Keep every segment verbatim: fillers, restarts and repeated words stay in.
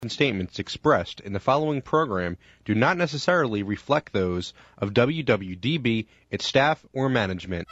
Statements expressed in the following program do not necessarily reflect those of W W D B, its staff, or management.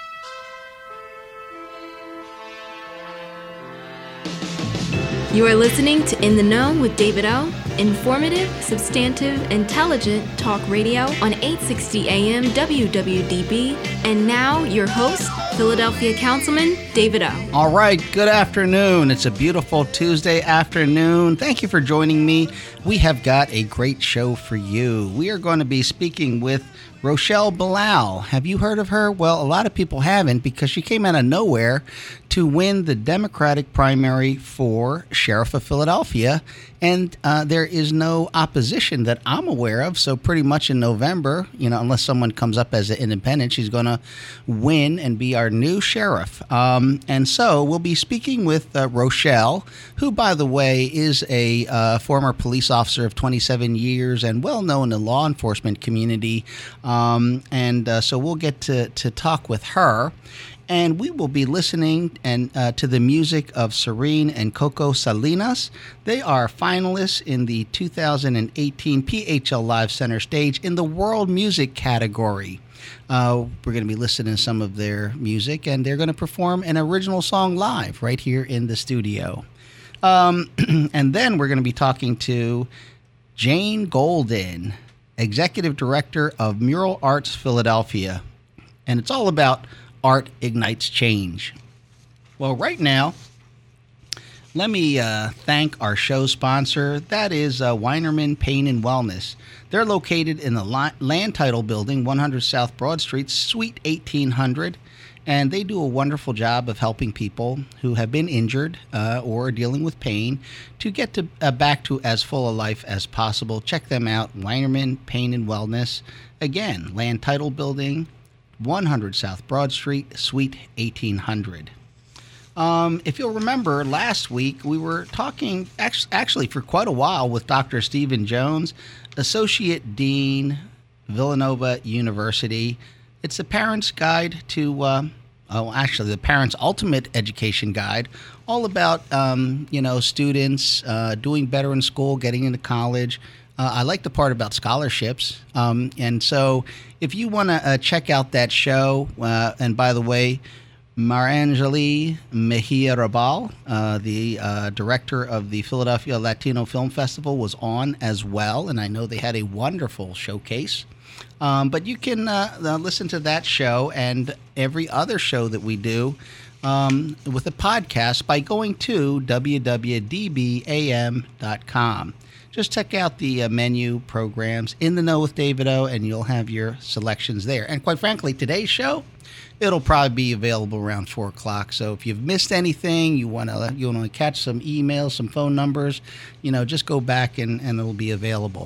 You are listening to In the Know with David O. Informative, substantive, intelligent talk radio on eight sixty A M W W D B. And now, your host, Philadelphia Councilman David O. All right, good afternoon. It's a beautiful Tuesday afternoon. Thank you for joining me. We have got a great show for you. We are going to be speaking with Rochelle Bilal. Have you heard of her? Well, a lot of people haven't because she came out of nowhere to win the Democratic primary for Sheriff of Philadelphia. And uh, there is no opposition that I'm aware of. So pretty much in November, you know, unless someone comes up as an independent, she's going to win and be our new sheriff. Um, and so we'll be speaking with uh, Rochelle, who, by the way, is a uh, former police officer of twenty-seven years and well known in the law enforcement community. Um, and uh, so we'll get to, to talk with her. And we will be listening and uh, to the music of Serene and Coco Salinas. They are finalists in the two thousand eighteen P H L Live Center Stage in the World Music category. Uh, we're going to be listening to some of their music, and they're going to perform an original song live right here in the studio. Um, and then we're going to be talking to Jane Golden, Executive Director of Mural Arts Philadelphia. And it's all about Art Ignites Change. Well, right now, let me uh, thank our show sponsor. That is uh, Weinerman Pain and Wellness. They're located in the Land Title Building, one hundred South Broad Street, Suite eighteen hundred. And they do a wonderful job of helping people who have been injured uh, or are dealing with pain to get to uh, back to as full a life as possible. Check them out, Weinerman Pain and Wellness. Again, Land Title Building, one hundred South Broad Street, Suite eighteen hundred. Um, if you'll remember, last week we were talking actually for quite a while with Doctor Stephen Jones, Associate Dean, Villanova University. It's the Parent's Guide to, uh, oh, actually the Parent's Ultimate Education Guide, all about, um, you know, students uh, doing better in school, getting into college. Uh, I like the part about scholarships. Um, and so if you want to uh, check out that show, uh, and by the way, Marangeli Mejia Rabal, uh, the uh, director of the Philadelphia Latino Film Festival, was on as well. And I know they had a wonderful showcase. Um, but you can uh, uh, listen to that show and every other show that we do um, with a podcast by going to w w w dot d b a m dot com. Just check out the uh, menu programs, In the Know with David O, and you'll have your selections there. And quite frankly, today's show, it'll probably be available around four o'clock. So if you've missed anything, you want to you want to catch some emails, some phone numbers, you know, just go back and, and it'll be available.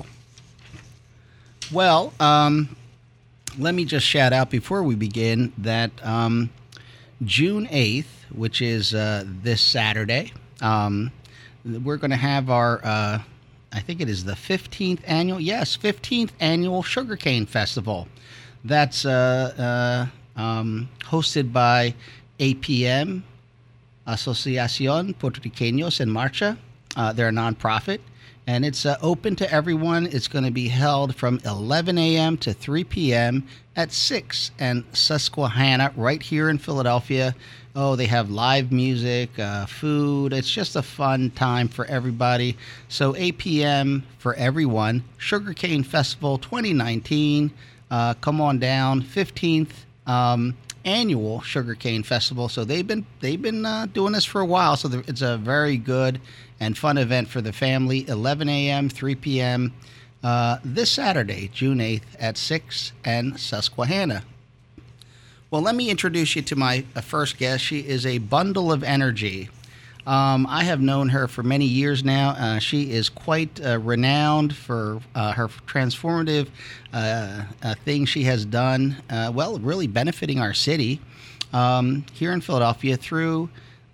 Well, um, let me just shout out before we begin that um, June eighth, which is uh, this Saturday, um, we're going to have our... Uh, I think it is the fifteenth annual, yes, fifteenth annual Sugarcane Festival. That's uh, uh, um, hosted by A P M, Asociación Puertorriqueños en Marcha. Uh, they're a nonprofit, and it's uh, open to everyone. It's going to be held from eleven a.m. to three p.m. at six and Susquehanna right here in Philadelphia. Oh, they have live music, uh, food. It's just a fun time for everybody. So eight p.m. for everyone. Sugarcane Festival twenty nineteen. Uh, come on down. fifteenth um, annual Sugarcane Festival. So they've been they've been uh, doing this for a while. So it's a very good and fun event for the family. eleven a.m., three p.m. Uh, this Saturday, June eighth at six and Susquehanna. Well, let me introduce you to my uh, first guest. She is a bundle of energy. Um, I have known her for many years now. Uh, she is quite uh, renowned for uh, her transformative uh, uh, things she has done, uh, well, really benefiting our city um, here in Philadelphia through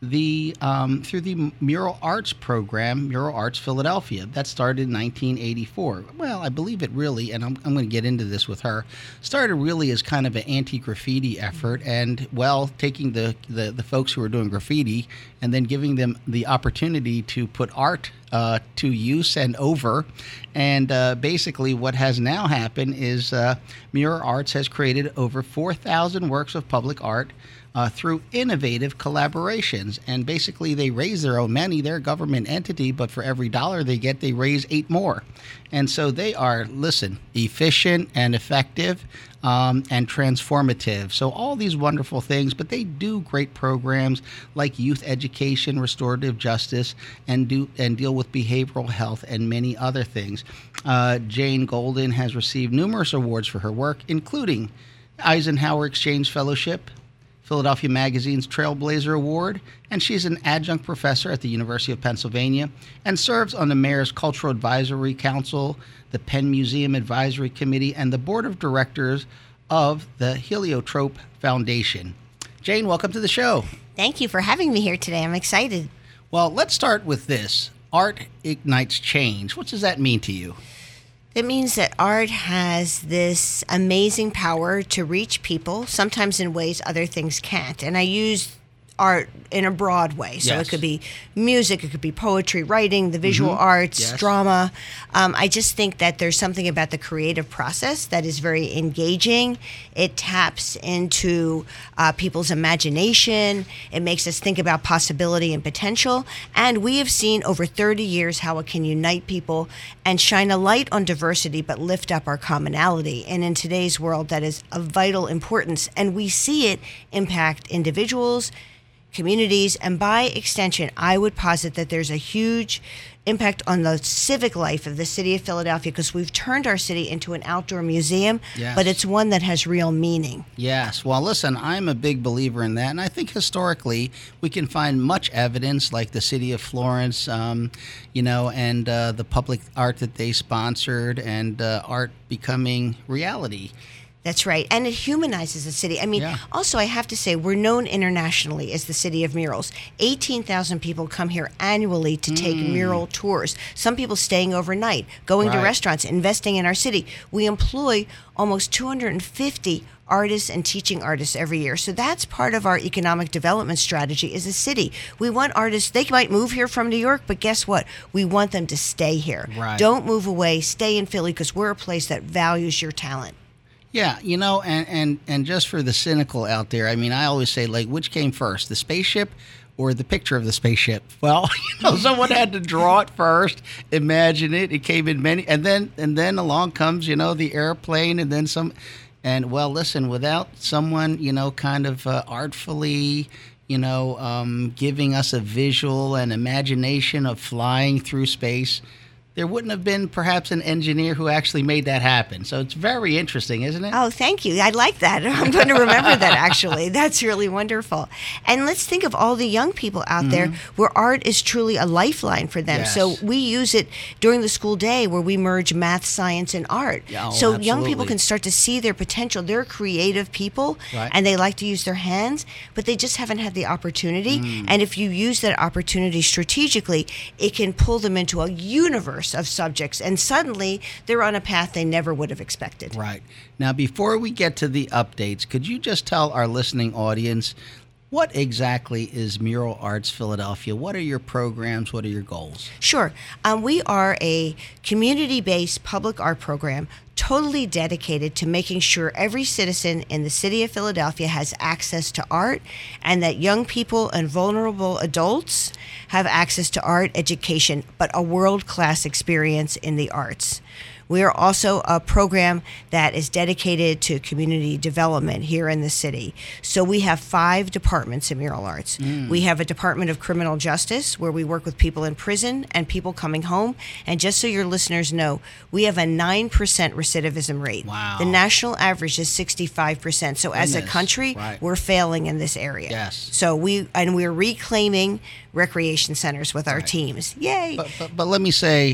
the um, through the Mural Arts program, Mural Arts Philadelphia. That started in nineteen eighty-four. Well, I believe it really, and I'm, I'm going to get into this with her, started really as kind of an anti-graffiti effort, and, well, taking the, the, the folks who were doing graffiti and then giving them the opportunity to put art uh, to use and over. And uh, basically what has now happened is uh, Mural Arts has created over four thousand works of public art Uh, through innovative collaborations. And basically they raise their own money. They're a government entity, but for every dollar they get, they raise eight more. And so they are, listen, efficient and effective um, and transformative. So all these wonderful things, but they do great programs like youth education, restorative justice, and do and deal with behavioral health and many other things. Uh, Jane Golden has received numerous awards for her work, including Eisenhower Exchange Fellowship, Philadelphia Magazine's Trailblazer Award, and she's an adjunct professor at the University of Pennsylvania and serves on the Mayor's Cultural Advisory Council, the Penn Museum Advisory Committee, and the Board of Directors of the Heliotrope Foundation. Jane, welcome to the show. Thank you for having me here today. I'm excited. Well, let's start with this. Art ignites change. What does that mean to you? It means that art has this amazing power to reach people, sometimes in ways other things can't. And I use art in a broad way. So Yes. it could be music, it could be poetry, writing, the visual Mhm. arts, Yes. drama. Um, I just think that there's something about the creative process that is very engaging. It taps into uh, people's imagination. It makes us think about possibility and potential. And we have seen over thirty years how it can unite people and shine a light on diversity, but lift up our commonality. And in today's world, that is of vital importance. And we see it impact individuals, communities, and by extension, I would posit that there's a huge impact on the civic life of the city of Philadelphia, because we've turned our city into an outdoor museum, Yes. but it's one that has real meaning. Yes. Well, listen, I'm a big believer in that. And I think historically we can find much evidence, like the city of Florence, um, you know, and uh, the public art that they sponsored, and uh, art becoming reality. That's right. And it humanizes the city. I mean, Yeah. also, I have to say, we're known internationally as the city of murals. eighteen thousand people come here annually to take mural tours. Some people staying overnight, going to Right. restaurants, investing in our city. We employ almost two hundred fifty artists and teaching artists every year. So that's part of our economic development strategy as a city. We want artists, they might move here from New York, but guess what? We want them to stay here. Right. Don't move away. Stay in Philly, because we're a place that values your talent. Yeah, you know, and, and, and just for the cynical out there, I mean, I always say, like, which came first, the spaceship or the picture of the spaceship? Well, you know, someone had to draw it first, imagine it. It came in many, and then and then along comes, you know, the airplane, and then some. And well, listen, without someone, you know, kind of uh, artfully, you know, um, giving us a visual and imagination of flying through space, there wouldn't have been perhaps an engineer who actually made that happen. So it's very interesting, isn't it? Oh, thank you. I like that. I'm going to remember that, actually. That's really wonderful. And let's think of all the young people out there where art is truly a lifeline for them. Yes. So we use it during the school day where we merge math, science, and art. Yeah, oh, so young people absolutely. can start to see their potential. They're creative people, Right. and they like to use their hands, but they just haven't had the opportunity. And if you use that opportunity strategically, it can pull them into a universe of subjects, and suddenly they're on a path they never would have expected. Right. Now, before we get to the updates, could you just tell our listening audience what exactly is Mural Arts Philadelphia? What are your programs? What are your goals? Sure. Um, we are a community-based public art program totally dedicated to making sure every citizen in the city of Philadelphia has access to art, and that young people and vulnerable adults have access to art education, but a world-class experience in the arts. We are also a program that is dedicated to community development here in the city. So we have five departments in Mural Arts. We have a Department of Criminal Justice, where we work with people in prison and people coming home. And just so your listeners know, we have a nine percent recidivism rate. Wow. The national average is sixty-five percent. So as a Goodness. country, Right. we're failing in this area. Yes. So we, and we're reclaiming recreation centers with our teams. Yay. But, but, but let me say,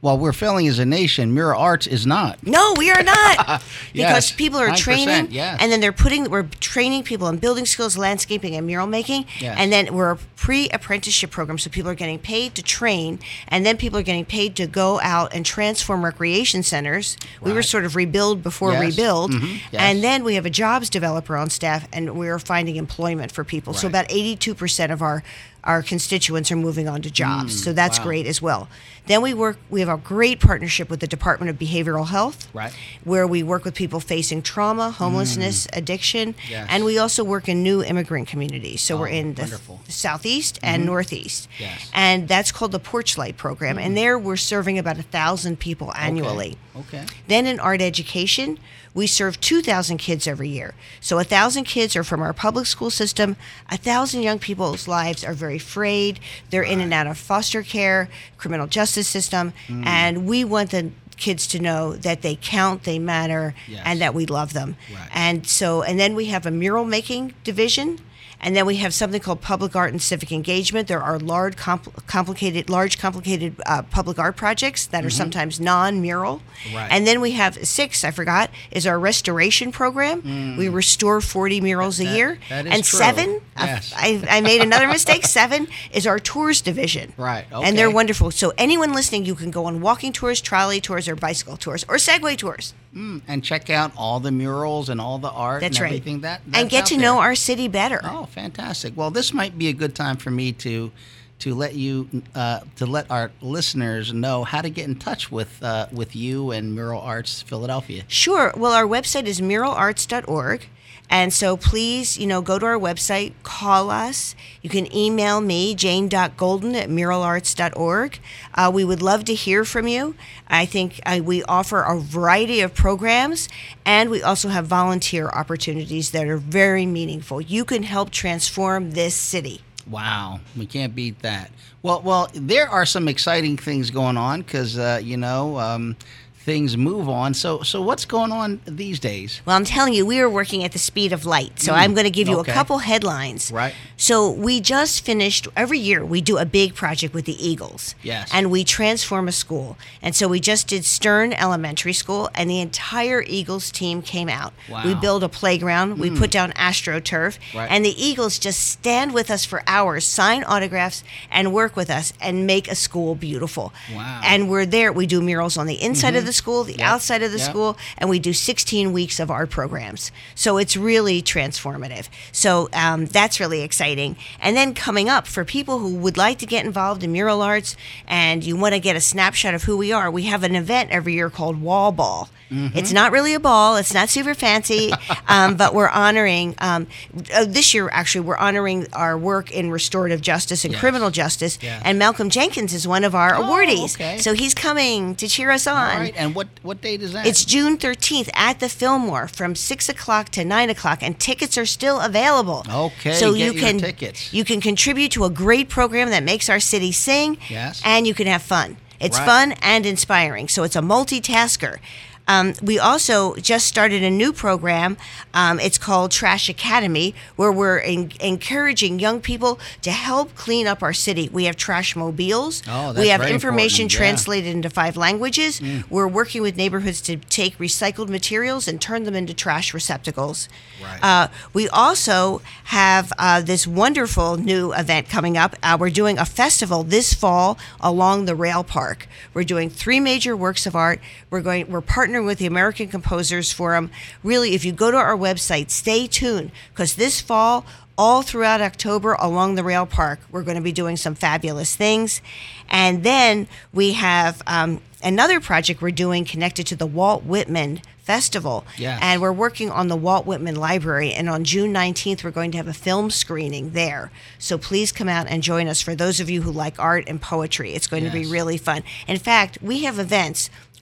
while we're failing as a nation, Mural Arts is not. No, we are not. Because Yes, people are one hundred percent, training, yes. and then they're putting, we're training people in building skills, landscaping, and mural making. Yes. And then we're a pre-apprenticeship program, so people are getting paid to train, and then people are getting paid to go out and transform recreation centers. We were Right. sort of rebuild before Yes. rebuild. Mhm. Yes. And then we have a jobs developer on staff, and we're finding employment for people. So Right. about eighty-two percent of our our constituents are moving on to jobs. so that's Mm, wow. great as well. Then we work, we have a great partnership with the Department of Behavioral Health, Right. where we work with people facing trauma, homelessness, addiction, Yes. and we also work in new immigrant communities. So we're Oh, in the, wonderful. the Southeast and Northeast. Yes. And that's called the Porch Light Program. And there we're serving about a thousand people annually. Okay. okay. Then in art education, we serve two thousand kids every year. So one thousand kids are from our public school system. one thousand young people's lives are very frayed. They're in and out of foster care, criminal justice system, Mm. and we want the kids to know that they count, they matter, Yes. and that we love them. Right. And so, and then we have a mural making division. And then we have something called public art and civic engagement. There are large, compl- complicated, large, complicated uh, public art projects that are sometimes non-mural. Mm-hmm. Right. And then we have six. I forgot is our restoration program. We restore forty murals That- a year. that is and true. seven. uh, Yes. I, I made another mistake. Seven is our tours division. Right, And they're okay. wonderful. So anyone listening, you can go on walking tours, trolley tours, or bicycle tours, or Segway tours. Mm, and check out all the murals and all the art That's and right. everything that and that's get out to there. know our city better. Oh, fantastic! Well, this might be a good time for me to to let you uh, to let our listeners know how to get in touch with uh, with you and Mural Arts Philadelphia. Sure. Well, our website is mural arts dot org. And so please, you know, go to our website, call us. You can email me, jane dot golden at mural arts dot org. Uh, we would love to hear from you. I think uh, we offer a variety of programs, and we also have volunteer opportunities that are very meaningful. You can help transform this city. Wow, we can't beat that. Well, well, there are some exciting things going on because uh, you know um, things move on. So, so what's going on these days? Well, I'm telling you, we are working at the speed of light. So I'm going to give you okay. a couple headlines. Right. So we just finished, every year we do a big project with the Eagles. Yes. And we transform a school. And so we just did Stern Elementary School, and the entire Eagles team came out. Wow. We built a playground. We put down AstroTurf. Right. And the Eagles just stand with us for hours, sign autographs, and work with us and make a school beautiful. Wow. And we're there. We do murals on the inside of the school, the Yep. outside of the Yep. school, and we do sixteen weeks of art programs. So it's really transformative. So um, that's really exciting. And then coming up, for people who would like to get involved in mural arts and you want to get a snapshot of who we are, we have an event every year called Wall Ball. Mm-hmm. It's not really a ball. It's not super fancy, um, but we're honoring, um, uh, this year actually, we're honoring our work in restorative justice and Yes. criminal justice. Yes. And Malcolm Jenkins is one of our Oh, awardees. okay. So he's coming to cheer us on. All right, and what what date is that? It's June thirteenth at the Fillmore from six o'clock to nine o'clock, and tickets are still available. Okay, so get you your can tickets. you can contribute to a great program that makes our city sing. Yes. And you can have fun. It's Right. fun and inspiring, so it's a multitasker. Um, we also just started a new program. Um, it's called Trash Academy, where we're en- encouraging young people to help clean up our city. We have trash mobiles. Oh, that's we have very information important, yeah. translated into five languages. We're working with neighborhoods to take recycled materials and turn them into trash receptacles. Right. Uh, we also have uh, this wonderful new event coming up. Uh, we're doing a festival this fall along the rail park. We're doing three major works of art. We're going. We're partnering with the American Composers Forum. Really, if you go to our website, stay tuned, because this fall, all throughout October along the rail park, we're going to be doing some fabulous things. And then we have um, another project we're doing connected to the Walt Whitman Festival. Yes. And we're working on the Walt Whitman Library. And on June nineteenth, we're going to have a film screening there. So please come out and join us. For those of you who like art and poetry, it's going to be Yes. really fun. In fact, we have events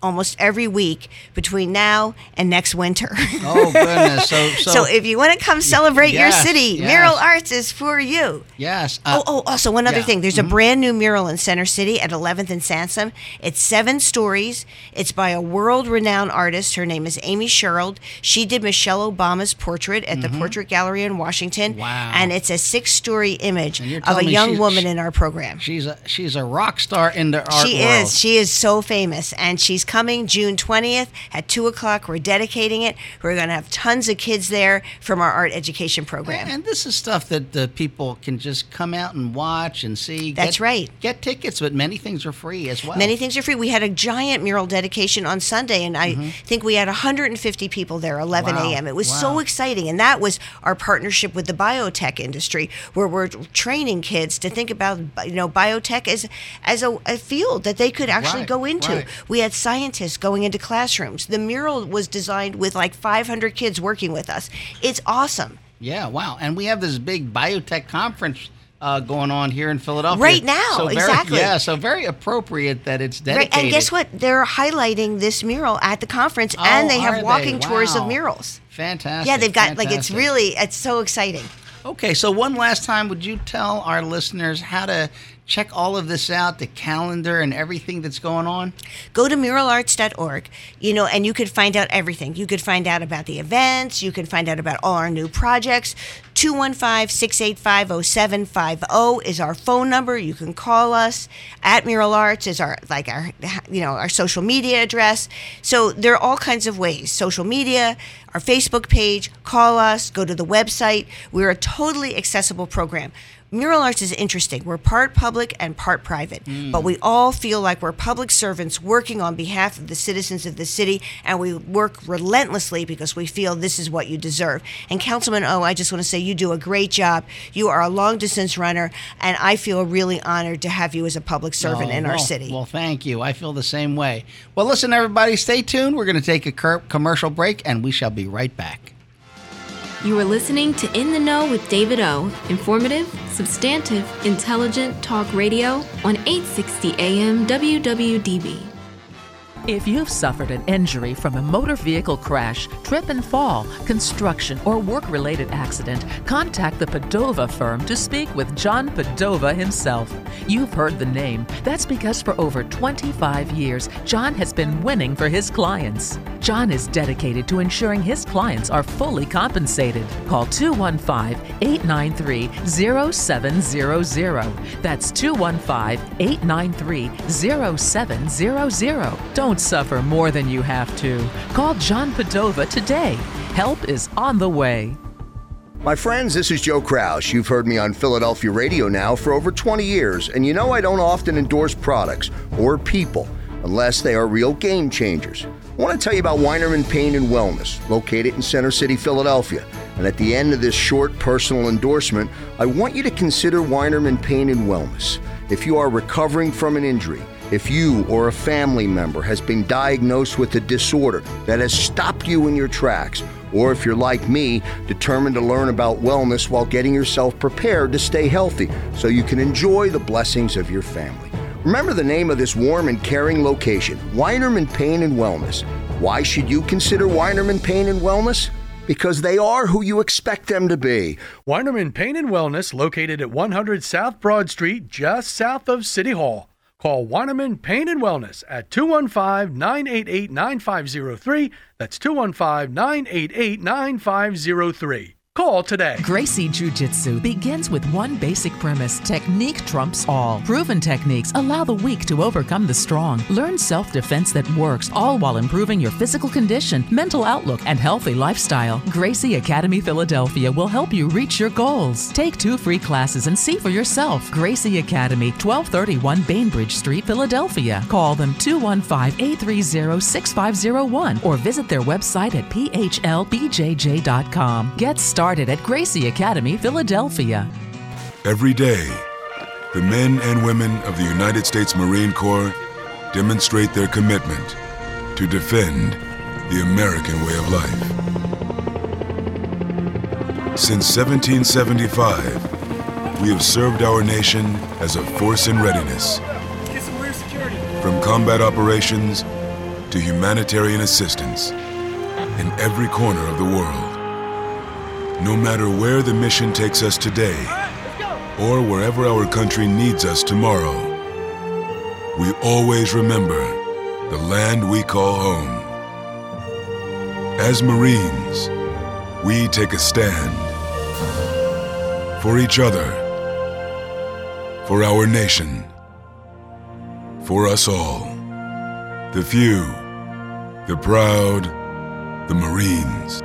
almost every week between now and next winter. Oh, goodness. So, so, so if you want to come celebrate yes, your city, yes. Mural Arts is for you. Yes. Uh, oh, oh, also one other yeah. thing. There's mm-hmm. a brand new mural in Center City at eleventh and Sansom. It's seven stories. It's by a world-renowned artist. Her name is Amy Sherrill. She did Michelle Obama's portrait at mm-hmm. the Portrait Gallery in Washington. Wow. And it's a six-story image of a young woman in our program. She's a, she's a rock star in the art She world. is. She is so famous. And she's coming June twentieth at two o'clock. We're dedicating it. We're going to have tons of kids there from our art education program. And this is stuff that the people can just come out and watch and see. That's get, right. Get tickets, but many things are free as well. Many things are free. We had a giant mural dedication on Sunday, and I mm-hmm. think we had one hundred fifty people there, eleven a.m. It was wow. so exciting. And that was our partnership with the biotech industry, where we're training kids to think about, you know, biotech as as a, a field that they could actually right, go into. Right. We had scientists going into classrooms. The mural was designed with like five hundred kids working with us. It's awesome. Yeah, wow. And we have this big biotech conference uh, going on here in Philadelphia. Right now, so very, exactly. Yeah, so very appropriate that it's dedicated. Right, and guess what? They're highlighting this mural at the conference, oh, and they have walking they? tours wow. of murals. Fantastic. Yeah, they've got, fantastic. like, it's really, it's so exciting. Okay, so one last time, would you tell our listeners how to check all of this out, the calendar and everything that's going on? Go to mural arts dot org, you know, and you could find out everything. You could find out about the events. You can find out about all our new projects. two one five, six eight five, oh seven five oh is our phone number. You can call us. At Mural Arts is our, like, our, you know, our social media address. So there are all kinds of ways. Social media, our Facebook page, call us, go to the website. We're a totally accessible program. Mural Arts is interesting. We're part public and part private, mm. but we all feel like we're public servants working on behalf of the citizens of the city, and we work relentlessly because we feel this is what you deserve. And Councilman O, I just want to say you do a great job. You are a long-distance runner, and I feel really honored to have you as a public servant oh, in well, our city. Well, thank you. I feel the same way. Well, listen, everybody, stay tuned. We're going to take a cur- commercial break, and we shall be right back. You are listening to In the Know with David O. Informative, substantive, intelligent talk radio on eight sixty A M W W D B. If you've suffered an injury from a motor vehicle crash, trip and fall, construction, or work-related accident, contact the Padova firm to speak with John Padova himself. You've heard the name. That's because for over twenty-five years, John has been winning for his clients. John is dedicated to ensuring his clients are fully compensated. Call two one five, eight nine three, zero seven zero zero. That's two one five, eight nine three, zero seven zero zero. Don't suffer more than you have to. Call John Padova today. Help is on the way. My friends, this is Joe Kraus. You've heard me on Philadelphia radio now for over twenty years, and you know I don't often endorse products or people unless they are real game changers. I want to tell you about Weinerman Pain and Wellness, located in Center City, Philadelphia. And at the end of this short personal endorsement, I want you to consider Weinerman Pain and Wellness. If you are recovering from an injury, if you or a family member has been diagnosed with a disorder that has stopped you in your tracks, or if you're like me, determined to learn about wellness while getting yourself prepared to stay healthy so you can enjoy the blessings of your family. Remember the name of this warm and caring location, Weinerman Pain and Wellness. Why should you consider Weinerman Pain and Wellness? Because they are who you expect them to be. Weinerman Pain and Wellness, located at one hundred South Broad Street, just south of City Hall. Call Weinerman Pain and Wellness at two one five, nine eight eight, nine five zero three. That's two one five, nine eight eight, nine five zero three. Call today. Gracie Jiu-Jitsu begins with one basic premise: technique trumps all. Proven techniques allow the weak to overcome the strong. Learn self-defense that works, all while improving your physical condition, mental outlook, and healthy lifestyle. Gracie Academy Philadelphia will help you reach your goals. Take two free classes and see for yourself. Gracie Academy, twelve thirty-one Bainbridge Street, Philadelphia. Call them two one five, eight three zero, six five zero one or visit their website at p h l b j j dot com. Get started Started at Gracie Academy, Philadelphia. Every day, the men and women of the United States Marine Corps demonstrate their commitment to defend the American way of life. Since seventeen seventy-five, we have served our nation as a force in readiness. From combat operations to humanitarian assistance in every corner of the world. No matter where the mission takes us today, or wherever our country needs us tomorrow, we always remember the land we call home. As Marines, we take a stand for each other, for our nation, for us all. The few, the proud, the Marines.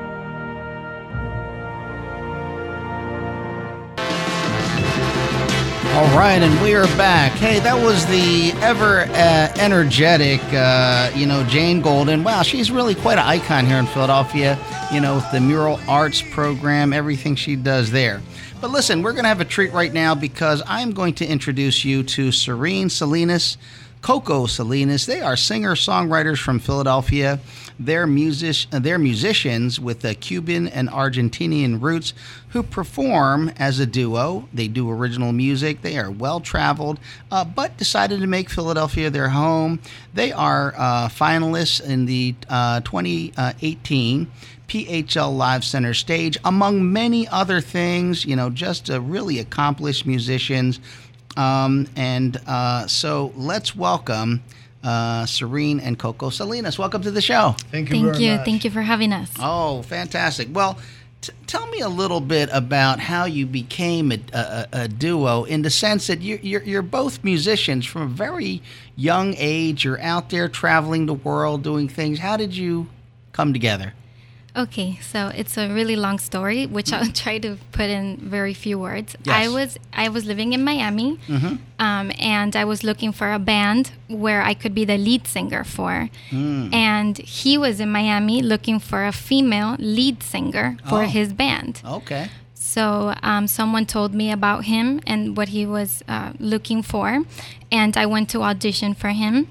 All right, and we are back. Hey, that was the ever uh, energetic, uh, you know, Jane Golden. Wow, she's really quite an icon here in Philadelphia, you know, with the mural arts program, everything she does there. But listen, we're going to have a treat right now because I'm going to introduce you to Serene Salinas, Coco Salinas. They are singer-songwriters from Philadelphia. They're, music- they're musicians with uh, Cuban and Argentinian roots who perform as a duo. They do original music. They are well-traveled, uh, but decided to make Philadelphia their home. They are uh, finalists in the uh, twenty eighteen P H L Live Center stage, among many other things. You know, just uh, really accomplished musicians. Um, and uh, so let's welcome uh, Serene and Coco Salinas. Welcome to the show. Thank you Thank very you. much. Thank you for having us. Oh, fantastic. Well, t- tell me a little bit about how you became a, a, a duo in the sense that you, you're, you're both musicians from a very young age. You're out there traveling the world doing things. How did you come together? Okay, so it's a really long story, which I'll try to put in very few words. Yes. I was I was living in Miami, Mm-hmm. um, and I was looking for a band where I could be the lead singer for. Mm. And he was in Miami looking for a female lead singer for Oh. his band. Okay. So um, someone told me about him and what he was uh, looking for, and I went to audition for him.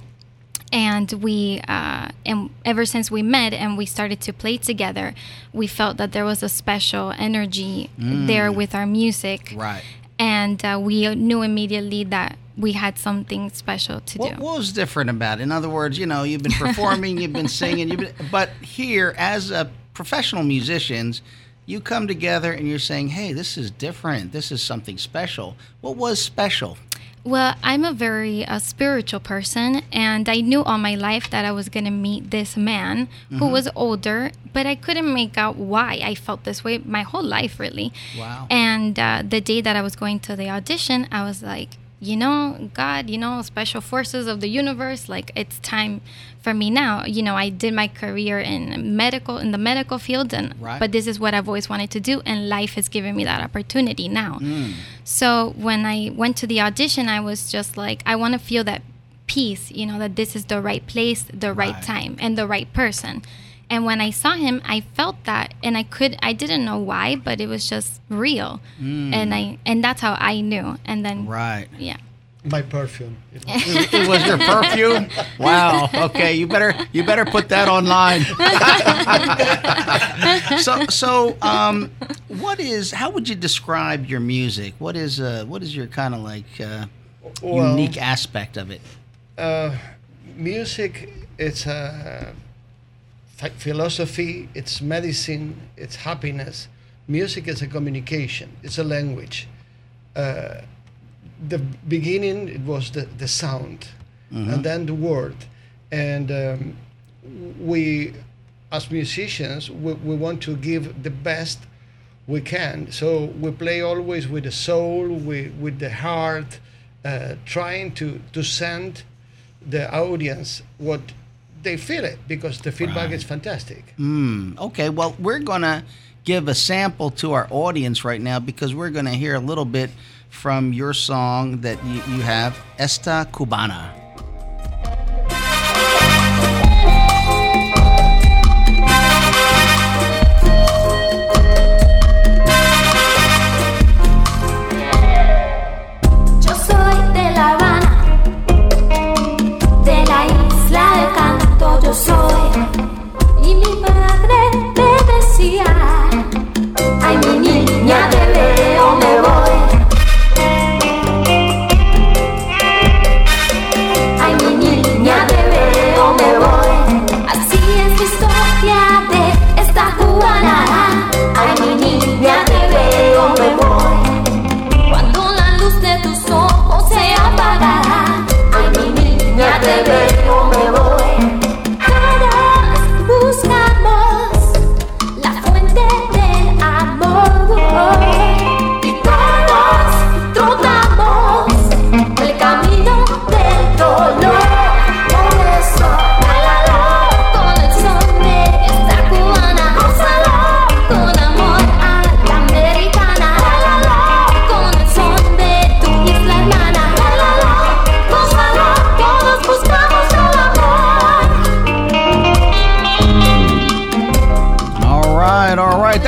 And we, uh, and ever since we met and we started to play together, we felt that there was a special energy Mm. there with our music. Right. And uh, we knew immediately that we had something special to What, do. what was different about it? In other words, you know, you've been performing, you've been singing, you've been, but here, as a professional musicians, you come together and you're saying, hey, this is different. This is something special. What was special? Well, I'm a very uh, spiritual person, and I knew all my life that I was going to meet this man who Mhm. was older, but I couldn't make out why I felt this way my whole life, really. Wow. And uh, the day that I was going to the audition, I was like, you know, God, you know, special forces of the universe, like, it's time for me now. You know, I did my career in medical, in the medical field, and Right. but this is what I've always wanted to do, and life has given me that opportunity now. Mm. So when I went to the audition, I was just like, I want to feel that peace, you know, that this is the right place, the right, Right. time, and the right person. And when I saw him, I felt that, and I could, I didn't know why, but it was just real, Mm. and I, and that's how I knew. And then, Right. yeah. My perfume. It was- It, it was your perfume? Wow. Okay, you better you better put that online. so so um, what is? How would you describe your music? What is uh, what is your kind of like uh, Well, unique aspect of it? Uh, music, it's a ph- philosophy, it's medicine, it's happiness. Music is a communication, it's a language. Uh, the beginning, it was the, the sound, Mhm. and then the word. And um, we, as musicians, we, we want to give the best we can. So we play always with the soul, with, with the heart, uh, trying to, to send the audience what they feel it, because the feedback Right. is fantastic. Mm, okay, well, we're going to give a sample to our audience right now because we're going to hear a little bit from your song that you, you have, Esta Cubana. Yo soy de La Habana, de la isla del canto yo soy. Y mi padre me decía, ay mi niña bebé o me voy.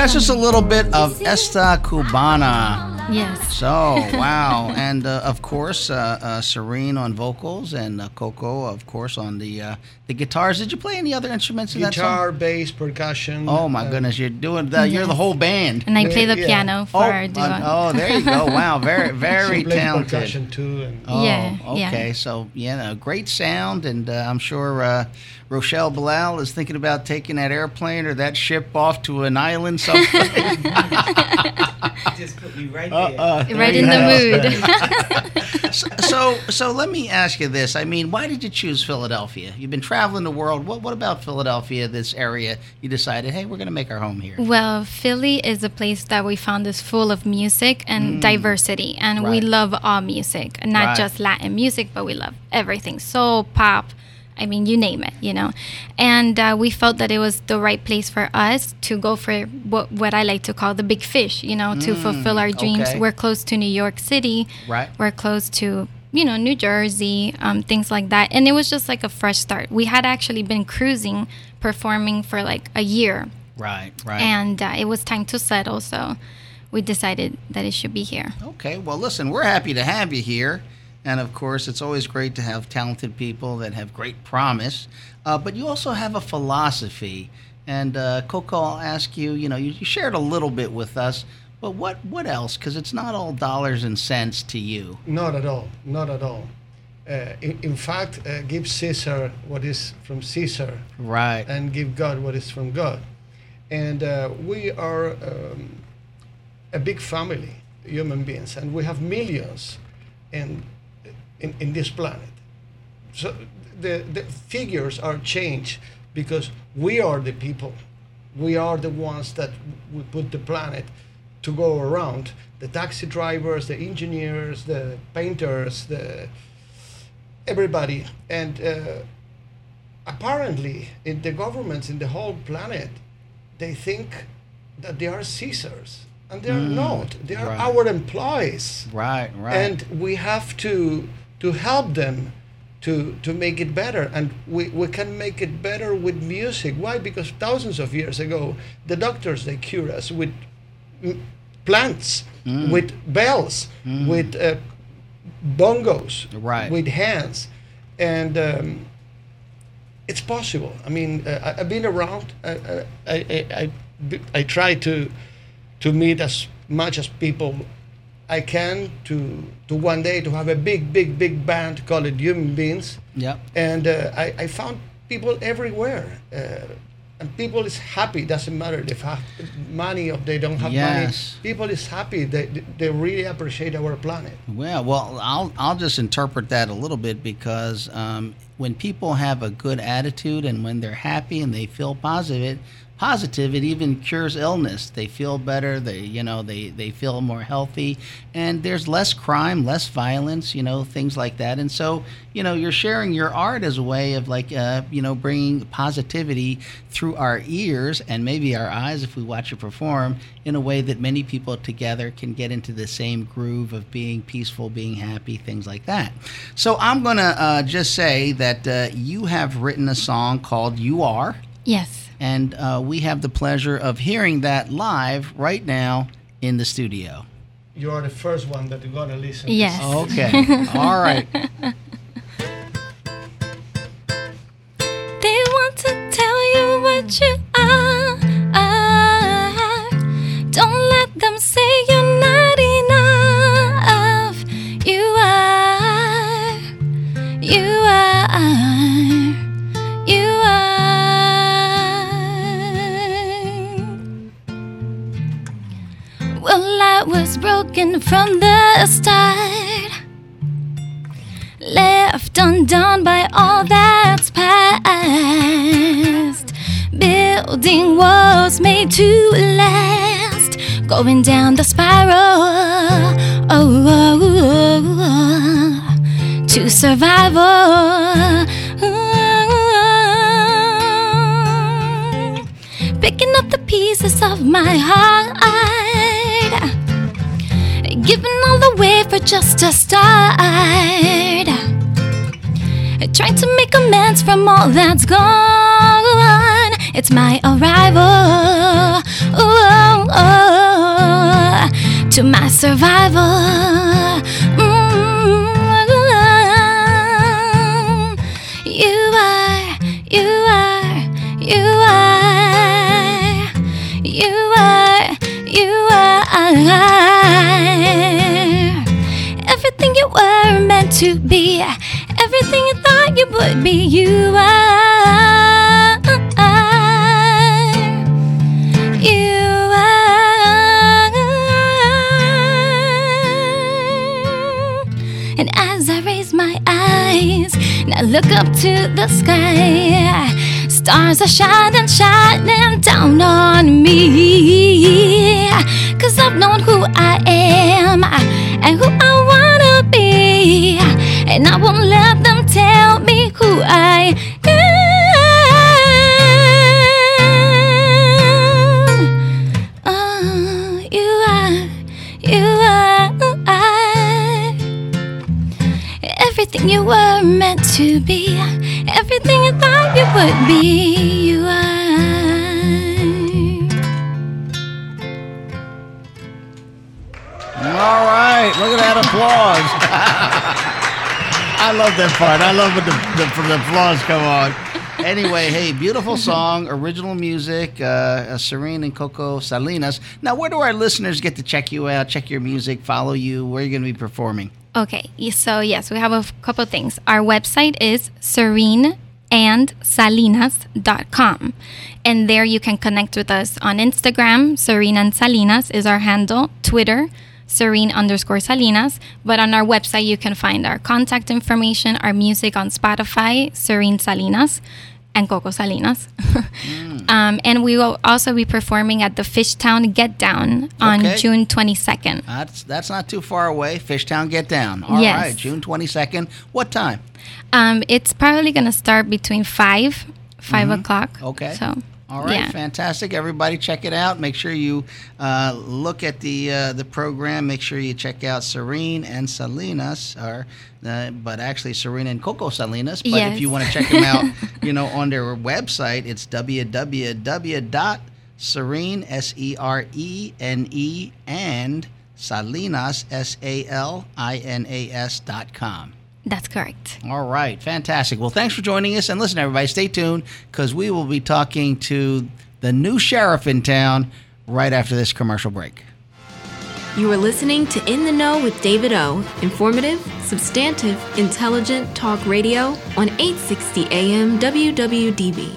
that's just a little bit of Esta Cubana. Yes. So, wow. And, uh, of course, uh, uh, Serene on vocals and uh, Coco, of course, on the uh, the guitars. Did you play any other instruments in that song? Guitar, bass, percussion. Oh, my um, goodness. You're doing the, you're the whole band. And I play the Yeah. piano for Oh, our duo. uh, oh, there you go. Wow. Very, very she plays talented. percussion too. And Oh, Yeah, okay. yeah. So, yeah, great sound. And uh, I'm sure uh, Rochelle Bilal is thinking about taking that airplane or that ship off to an island someplace. Just put me right Uh, there. uh, Right in the mood. so, so, so let me ask you this. I mean, why did you choose Philadelphia? You've been traveling the world. What, what about Philadelphia, this area? You decided, hey, we're going to make our home here. Well, Philly is a place that we found is full of music and diversity, and we Right. love all music, not Right. just Latin music, but we love everything, soul, pop. I mean, you name it, you know. And uh, we felt that it was the right place for us to go for what what I like to call the big fish, you know, to fulfill our dreams. okay. We're close to New York City. Right. We're close to, you know, New Jersey, um, things like that. And it was just like a fresh start. We had actually been cruising, performing for like a year. Right, right. And uh, it was time to settle, so we decided that it should be here. Okay, well, listen, we're happy to have you here. And, of course, it's always great to have talented people that have great promise. Uh, but you also have a philosophy. And, uh, Coco, I'll ask you, you know, you, you shared a little bit with us, but what, what else? Because it's not all dollars and cents to you. Not at all. Not at all. Uh, in, in fact, uh, give Caesar what is from Caesar, Right. and give God what is from God. And uh, we are um, a big family, human beings, and we have millions in in, in this planet. So the the figures are changed because we are the people. We are the ones that we put the planet to go around. The taxi drivers, the engineers, the painters, the everybody. And uh, apparently, in the governments in the whole planet, they think that they are Caesars, and they are Mm, not. They are right. our employees, Right, right. and we have to to help them to to make it better. And we, we can make it better with music. Why? Because thousands of years ago, the doctors, they cure us with mm, plants, Mm. with bells, Mm. with uh, bongos, Right. with hands, and um, it's possible. I mean, uh, I, I've been around. I I, I, I, I try to to meet as much as people I can to to one day to have a big, big, big band called Human Beings. Yep. And uh, I, I found people everywhere. Uh, and people is happy. Doesn't matter if they have money or they don't have Yes. money. People is happy. They, they really appreciate our planet. Well, well, I'll I'll just interpret that a little bit because um, when people have a good attitude and when they're happy and they feel positive, positive, it even cures illness. They feel better. They, you know, they, they feel more healthy, and there's less crime, less violence, you know, things like that. And so, you know, you're sharing your art as a way of like, uh, you know, bringing positivity through our ears and maybe our eyes if we watch you perform in a way that many people together can get into the same groove of being peaceful, being happy, things like that. So I'm going to uh, just say that uh, you have written a song called You Are. Yes. And uh, we have the pleasure of hearing that live right now in the studio. You are the first one that you're going to listen Yes. to. Okay. All right. They want to tell you what you are. Don't let them say you're not enough. You are. You are. You are. Well, I was broken from the start, left undone by all that's past, building walls made to last, going down the spiral, oh, oh, oh, oh, to survival. Picking up the pieces of my heart, giving all away for just a start, trying to make amends from all that's gone. It's my arrival. Ooh, oh, to my survival. Mm, you are, you are, you are, you are, you are everything you were meant to be, everything you thought you would be. You are, you are. And as I raise my eyes and I look up to the sky, stars are shining, shining down on me. 'Cause I've known who I am and who I wanna be, and I won't let them tell me who I am. Oh, you are, you are, everything you were meant to be, everything you thought you would be. You are. All right, look at that applause. I love that part. I love when the, the, the applause come on. Anyway, hey, beautiful song, original music, uh, Serene and Coco Salinas. Now, where do our listeners get to check you out, check your music, follow you? Where are you going to be performing? Okay, so yes, we have a couple of things. Our website is serene and salinas dot com, and there you can connect with us on Instagram. Serene and Salinas is our handle. Twitter, Serene underscore Salinas. But on our website, you can find our contact information, our music on Spotify, Serene Salinas and Coco Salinas. mm. um, and we will also be performing at the Fishtown Get Down on Okay. June twenty-second. That's that's not too far away. Fishtown Get Down. All Yes. right, June twenty-second. What time? Um, it's probably going to start between five, five Mhm. o'clock. Okay. So, All right, yeah. fantastic. Everybody check it out. Make sure you uh, look at the uh, the program. Make sure you check out Serene and Salinas, or uh, but actually Serene and Coco Salinas. But Yes. if you want to check them out, you know, on their website, it's w w w dot serene, S E R E N E, and Salinas, S A L I N A S dot com. That's correct. All right, fantastic. Well, thanks for joining us. And listen, everybody, stay tuned because we will be talking to the new sheriff in town right after this commercial break. You are listening to In the Know with David O. Informative, substantive, intelligent talk radio on eight sixty A M W W D B.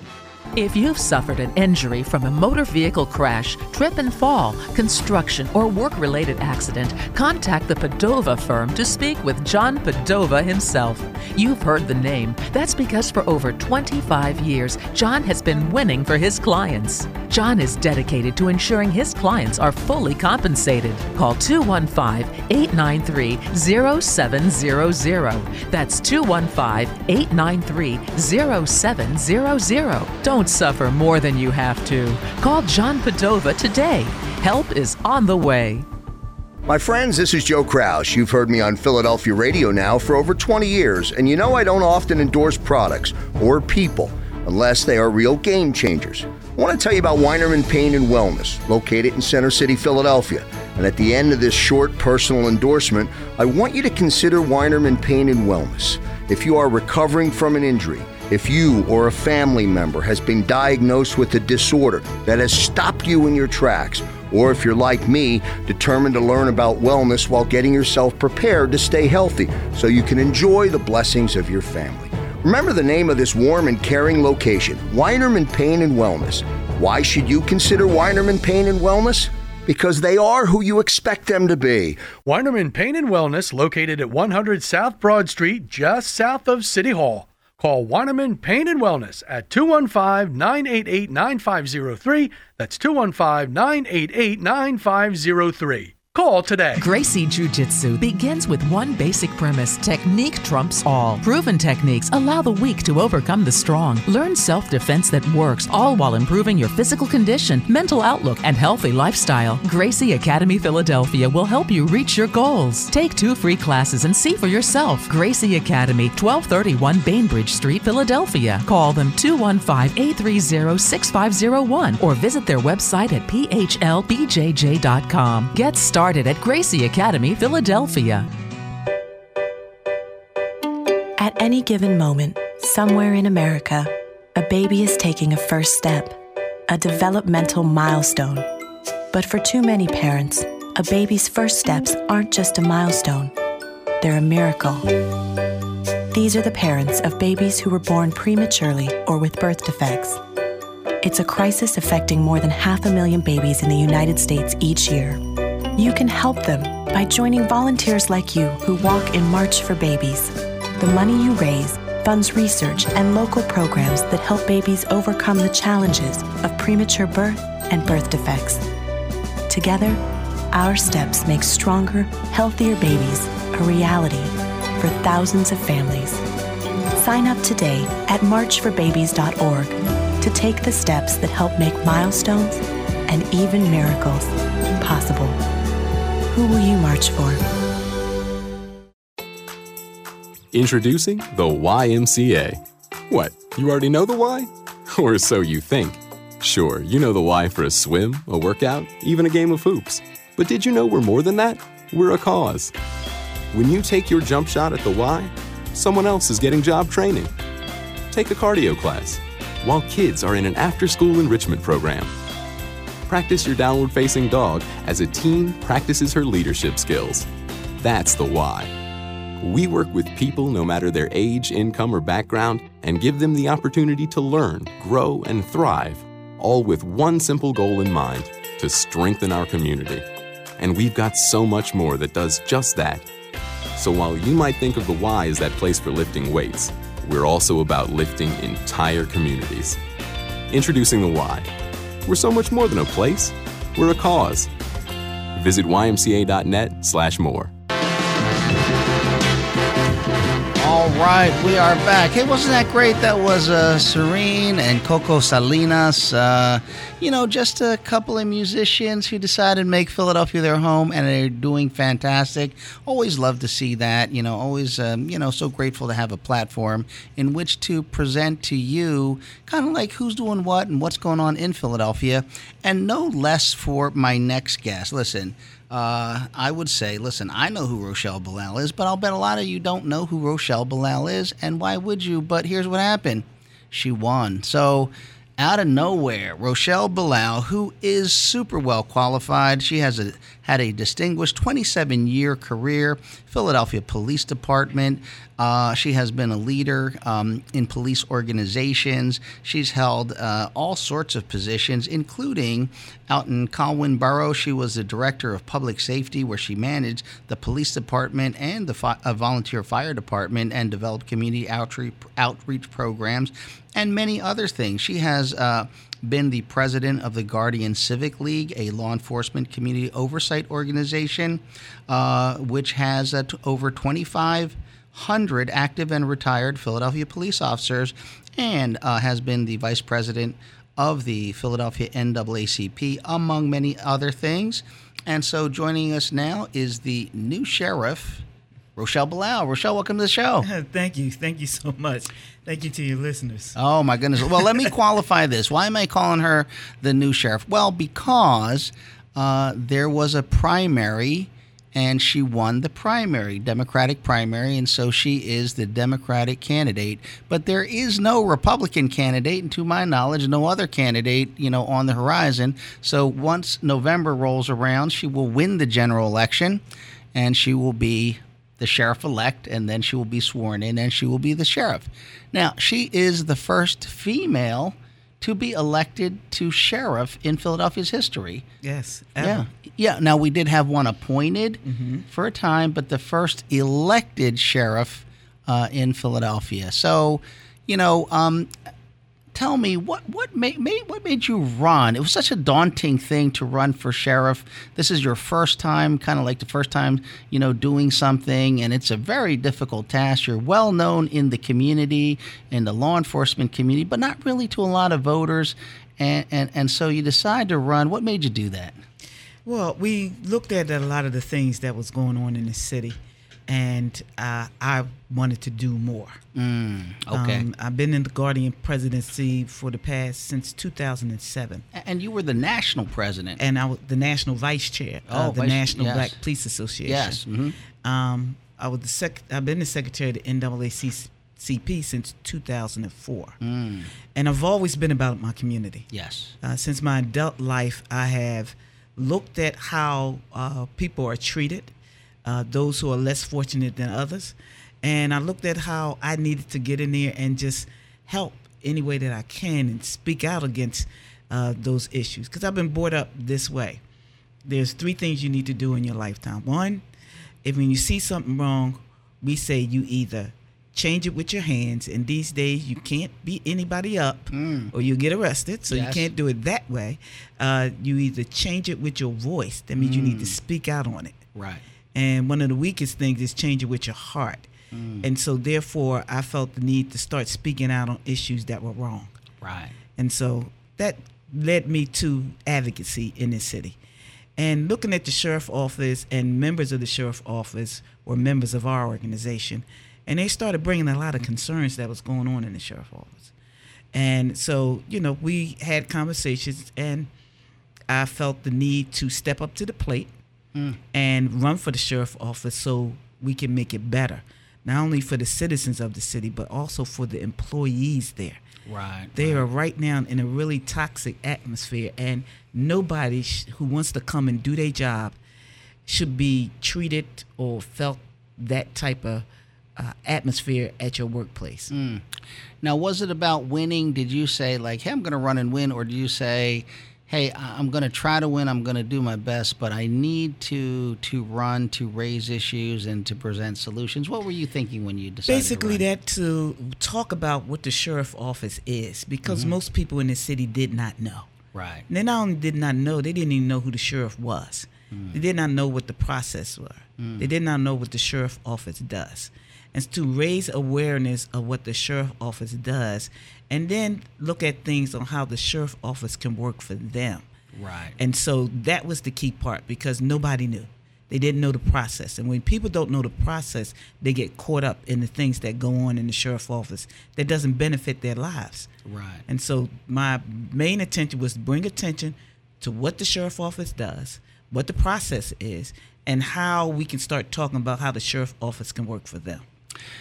If you've suffered an injury from a motor vehicle crash, trip and fall, construction, or work-related accident, contact the Padova firm to speak with John Padova himself. You've heard the name. That's because for over twenty-five years, John has been winning for his clients. John is dedicated to ensuring his clients are fully compensated. Call two one five, eight nine three, zero seven zero zero. That's two one five, eight nine three, zero seven zero zero. Don't suffer more than you have to. Call John Padova today. Help is on the way. My friends, this is Joe Kraus. You've heard me on Philadelphia radio now for over twenty years, and you know I don't often endorse products or people unless they are real game changers. I want to tell you about Weinerman Pain and Wellness, located in Center City, Philadelphia. And at the end of this short personal endorsement, I want you to consider Weinerman Pain and Wellness. If you are recovering from an injury, if you or a family member has been diagnosed with a disorder that has stopped you in your tracks, or if you're like me, determined to learn about wellness while getting yourself prepared to stay healthy so you can enjoy the blessings of your family. Remember the name of this warm and caring location, Weinerman Pain and Wellness. Why should you consider Weinerman Pain and Wellness? Because they are who you expect them to be. Weinerman Pain and Wellness, located at one hundred South Broad Street, just south of City Hall. Call Weinerman Pain and Wellness at two one five, nine eight eight, nine five zero three. That's two one five, nine eight eight, nine five zero three. Call today. Gracie Jiu-Jitsu begins with one basic premise: technique trumps all. Proven techniques allow the weak to overcome the strong. Learn self-defense that works, all while improving your physical condition, mental outlook, and healthy lifestyle. Gracie Academy Philadelphia will help you reach your goals. Take two free classes and see for yourself. Gracie Academy, twelve thirty-one Bainbridge Street, Philadelphia. Call them two one five, eight three zero, six five zero one or visit their website at p h l b j j dot com. Get started at Gracie Academy, Philadelphia. At any given moment, somewhere in America, a baby is taking a first step, a developmental milestone. But for too many parents, a baby's first steps aren't just a milestone. They're a miracle. These are the parents of babies who were born prematurely or with birth defects. It's a crisis affecting more than half a million babies in the United States each year. You can help them by joining volunteers like you who walk in March for Babies. The money you raise funds research and local programs that help babies overcome the challenges of premature birth and birth defects. Together, our steps make stronger, healthier babies a reality for thousands of families. Sign up today at march for babies dot org to take the steps that help make milestones and even miracles possible. Who will you march for? Introducing the Y M C A. What, you already know the why? Or so you think. Sure, you know the why for a swim, a workout, even a game of hoops. But did you know we're more than that? We're a cause. When you take your jump shot at the Y, someone else is getting job training. Take a cardio class, while kids are in an after-school enrichment program. Practice your downward-facing dog as a teen practices her leadership skills. That's the why. We work with people no matter their age, income, or background and give them the opportunity to learn, grow, and thrive, all with one simple goal in mind: to strengthen our community. And we've got so much more that does just that. So while you might think of the Y as that place for lifting weights, we're also about lifting entire communities. Introducing the Y. We're so much more than a place. We're a cause. Visit y m c a dot net slash more. All right, we are back. Hey, wasn't that great? That was uh, Serene and Coco Salinas. Uh, you know, just a couple of musicians who decided to make Philadelphia their home, and they're doing fantastic. Always love to see that. You know, always, um, you know, so grateful to have a platform in which to present to you kind of like who's doing what and what's going on in Philadelphia. And no less for my next guest. Listen. Uh, I would say, listen, I know who Rochelle Bilal is, but I'll bet a lot of you don't know who Rochelle Bilal is, and why would you? But here's what happened. She won. So out of nowhere, Rochelle Bilal, who is super well qualified, she has a had a distinguished twenty-seven year career, Philadelphia Police Department. Uh, she has been a leader um, in police organizations. She's held uh, all sorts of positions, including out in Colwyn Borough. She was the director of public safety, where she managed the police department and the fi- uh, volunteer fire department and developed community outreach, outreach programs and many other things. She has uh, been the president of the Guardian Civic League, a law enforcement community oversight organization, uh, which has uh, t- over twenty-five hundred active and retired Philadelphia police officers, and uh, has been the vice president of the Philadelphia N double A C P, among many other things. And so joining us now is the new sheriff, Rochelle Bilal. Rochelle, welcome to the show. Thank you. Thank you so much. Thank you to your listeners. Oh, my goodness. Well, let me qualify this. Why am I calling her the new sheriff? Well, because uh, there was a primary, and she won the primary, Democratic primary, and so she is the Democratic candidate. But there is no Republican candidate, and to my knowledge, no other candidate, you know, on the horizon. So once November rolls around, she will win the general election, and she will be the sheriff-elect, and then she will be sworn in, and she will be the sheriff. Now, she is the first female to be elected to sheriff in Philadelphia's history. Yes, ever. Yeah. Yeah. Now, we did have one appointed mm-hmm. for a time, but the first elected sheriff uh, in Philadelphia. So, you know, um, tell me what what made, made what made you run? It was such a daunting thing to run for sheriff. This is your first time, kind of like the first time, you know, doing something, and it's a very difficult task. You're well known in the community, in the law enforcement community, but not really to a lot of voters. And and, and so you decide to run. What made you do that? Well, we looked at a lot of the things that was going on in the city, and uh, I wanted to do more. Mm, okay. Um, I've been in the Guardian presidency for the past, since two thousand seven. And you were the national president. And I was the national vice chair oh, of the vice, National yes. Black Police Association. Yes. Mm-hmm. Um, I was the sec- I've been the secretary of the N double A C P since two thousand four. Mm. And I've always been about my community. Yes. Uh, since my adult life, I have looked at how uh, people are treated, uh, those who are less fortunate than others. And I looked at how I needed to get in there and just help any way that I can and speak out against uh, those issues. Because I've been brought up this way. There's three things you need to do in your lifetime. One, if when you see something wrong, we say you either change it with your hands, and these days you can't beat anybody up mm. or you get arrested, so yes. you can't do it that way. Uh, you either change it with your voice. That means mm. you need to speak out on it. Right. And one of the weakest things is change it with your heart. Mm. And so therefore I felt the need to start speaking out on issues that were wrong. Right. And so that led me to advocacy in this city. And looking at the sheriff's office, and members of the sheriff's office were members of our organization, and they started bringing a lot of concerns that was going on in the sheriff's office. And so, you know, we had conversations, and I felt the need to step up to the plate mm. and run for the sheriff's office so we can make it better, not only for the citizens of the city, but also for the employees there. Right. They right. are right now in a really toxic atmosphere, and nobody sh- who wants to come and do their job should be treated or felt that type of uh, atmosphere at your workplace. Mm. Now, was it about winning? Did you say, like, hey, I'm going to run and win, or do you say, hey, I'm going to try to win, I'm going to do my best, but I need to to run to raise issues and to present solutions? What were you thinking when you decided Basically, to run? that to talk about what the sheriff's office is, because mm-hmm. most people in the city did not know. Right. And they not only did not know, they didn't even know who the sheriff was. Mm. They did not know what the process was. Mm. They did not know what the sheriff's office does. And to raise awareness of what the sheriff's office does, and then look at things on how the sheriff's office can work for them. Right. And so that was the key part, because nobody knew. They didn't know the process. And when people don't know the process, they get caught up in the things that go on in the sheriff's office that doesn't benefit their lives. Right. And so my main attention was to bring attention to what the sheriff's office does, what the process is, and how we can start talking about how the sheriff's office can work for them.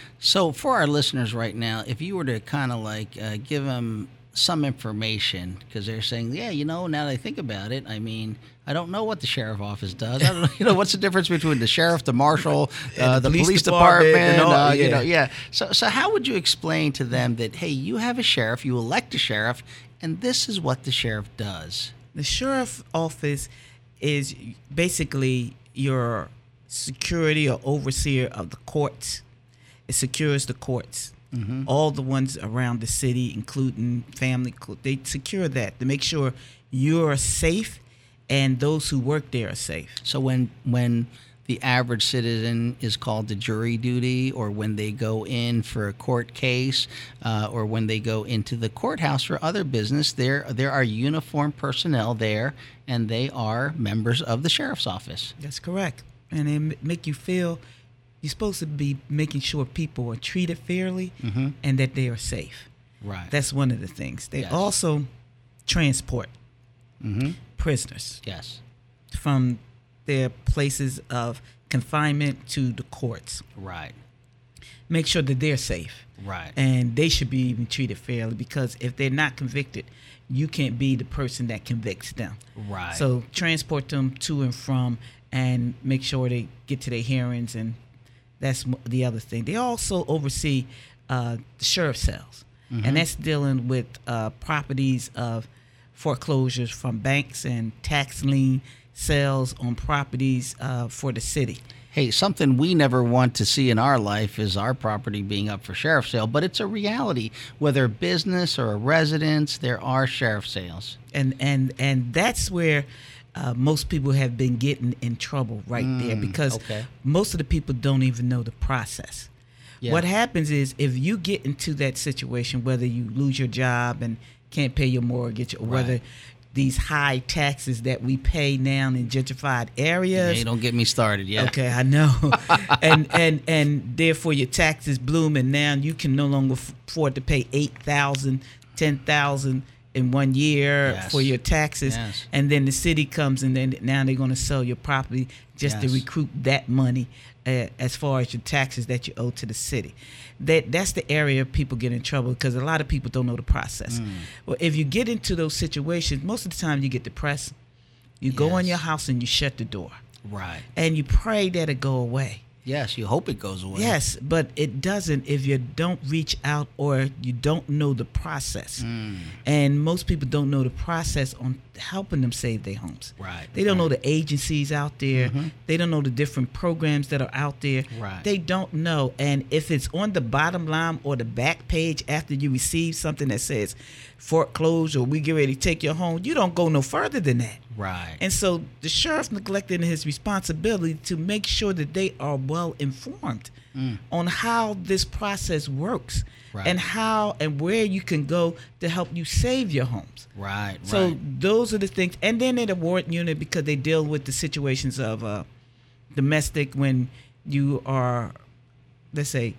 So for our listeners right now, if you were to kind of like uh, give them some information, because they're saying, yeah, you know, now that I think about it, I mean, I don't know what the sheriff's office does. I don't know, you know, what's the difference between the sheriff, the marshal, uh, the, the police, police department, department all, uh, yeah. you know, yeah. So, so how would you explain to them that, hey, you have a sheriff, you elect a sheriff, and this is what the sheriff does? The sheriff's office is basically your security or overseer of the courts. It secures the courts. Mm-hmm. All the ones around the city, including family, they secure that to make sure you're safe and those who work there are safe. So when when the average citizen is called to jury duty, or when they go in for a court case, uh, or when they go into the courthouse for other business, there there are uniformed personnel there, and they are members of the sheriff's office. That's correct. And they make you feel you're supposed to be making sure people are treated fairly mm-hmm. and that they are safe. Right. That's one of the things. They yes. also transport mm-hmm. prisoners. Yes. From their places of confinement to the courts. Right. Make sure that they're safe. Right. And they should be even treated fairly, because if they're not convicted, you can't be the person that convicts them. Right. So transport them to and from, and make sure they get to their hearings, and that's the other thing. They also oversee uh, the sheriff's cells, mm-hmm. and that's dealing with uh, properties of foreclosures from banks and tax lien sales on properties uh, for the city. hey, something we never want to see in our life is our property being up for sheriff sale, but it's a reality. Whether a business or a residence, there are sheriff sales. And and and that's where uh, most people have been getting in trouble right Mm, there, because okay. most of the people don't even know the process. Yeah. What happens is, if you get into that situation, whether you lose your job and can't pay your mortgage, or Right. whether these high taxes that we pay now in gentrified areas. Hey, don't get me started. Yeah. Okay, I know. and and and therefore your taxes bloom, and now you can no longer f- afford to pay eight thousand, ten thousand in one year Yes. for your taxes. Yes. And then the city comes, and then now they're going to sell your property just to Yes. recruit that money uh, as far as your taxes that you owe to the city. That that's the area people get in trouble, because a lot of people don't know the process. Mm. Well, if you get into those situations, most of the time you get depressed. You go in Yes. your house and you shut the door, Right. and you pray that it go away. Yes, you hope it goes away. Yes, but it doesn't if you don't reach out or you don't know the process. Mm. And most people don't know the process on helping them save their homes. Right. They don't right. know the agencies out there. Mhm. They don't know the different programs that are out there. Right. They don't know. And if it's on the bottom line or the back page after you receive something that says foreclosed or we get ready to take your home, you don't go no further than that. Right. And so the sheriff neglected his responsibility to make sure that they are well informed Mm. on how this process works, Right. and how and where you can go to help you save your homes. Right. So right. those are the things. And then in the warrant unit, because they deal with the situations of uh, domestic, when you are, let's say,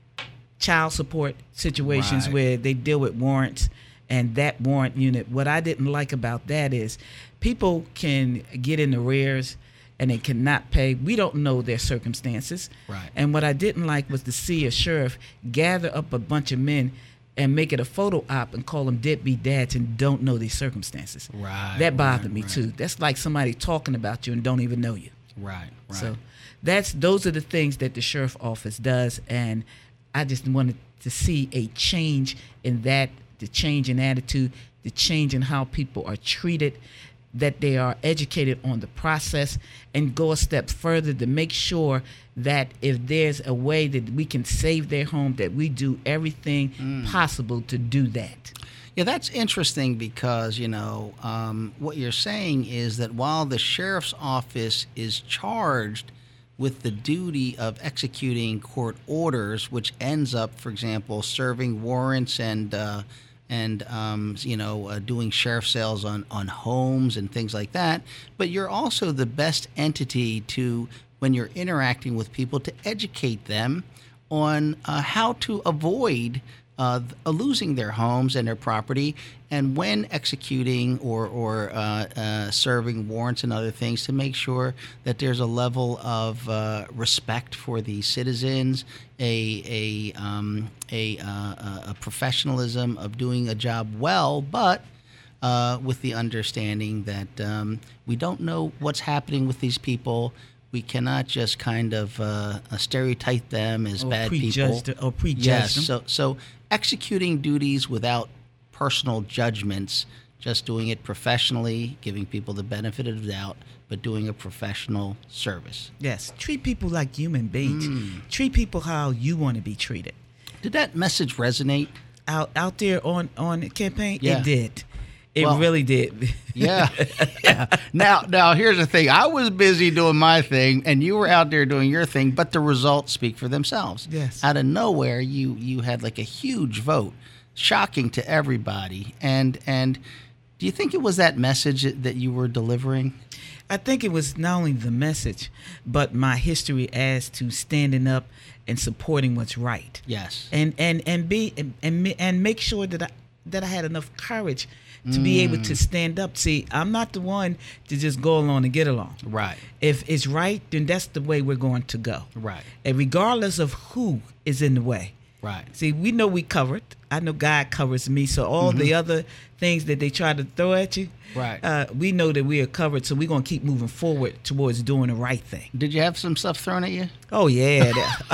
child support situations Right. where they deal with warrants. And that warrant unit, what I didn't like about that is people can get in arrears and they cannot pay. We don't know their circumstances. Right. And what I didn't like was to see a sheriff gather up a bunch of men and make it a photo op and call them deadbeat dads and don't know their circumstances. Right. That bothered right, me right. too. That's like somebody talking about you and don't even know you. Right. Right. So that's those are the things that the sheriff office does, and I just wanted to see a change in that, the change in attitude, the change in how people are treated, that they are educated on the process, and go a step further to make sure that if there's a way that we can save their home, that we do everything Mm. possible to do that. Yeah, that's interesting because, you know, um, what you're saying is that while the sheriff's office is charged with the duty of executing court orders, which ends up, for example, serving warrants and uh, and um, you know uh, doing sheriff sales on, on homes and things like that, but you're also the best entity to, when you're interacting with people, to educate them on uh, how to avoid Uh, losing their homes and their property, and when executing or or uh, uh, serving warrants and other things, to make sure that there's a level of uh, respect for the citizens, a a um, a, uh, a professionalism of doing a job well, but uh, with the understanding that um, we don't know what's happening with these people. We cannot just kind of uh, stereotype them as Or bad prejudge people. the- or prejudge yes, them. So, so executing duties without personal judgments, just doing it professionally, giving people the benefit of the doubt, but doing a professional service. Yes, treat people like human beings. Mm. Treat people how you want to be treated. Did that message resonate out out there on on the campaign? Yeah. It did. It Well, really did. Yeah. yeah. Now, now here's the thing. I was busy doing my thing, and you were out there doing your thing, but the results speak for themselves. Yes. Out of nowhere, you you had like a huge vote, shocking to everybody. And and do you think it was that message that you were delivering? I think it was not only the message, but my history as to standing up and supporting what's right. Yes. And and and be and and, and make sure that I that I had enough courage to be able to stand up. See, I'm not the one to just go along and get along. Right. If it's right, then that's the way we're going to go. Right. And regardless of who is in the way. Right. See, we know we covered. I know God covers me. So all Mhm. the other things that they try to throw at you, Right. uh, we know that we are covered. So we're going to keep moving forward towards doing the right thing. Did you have some stuff thrown at you? Oh, yeah.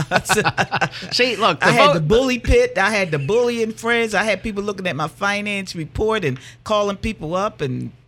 See, look, the I had vote- the bully pit. I had the bullying friends. I had people looking at my finance report and calling people up and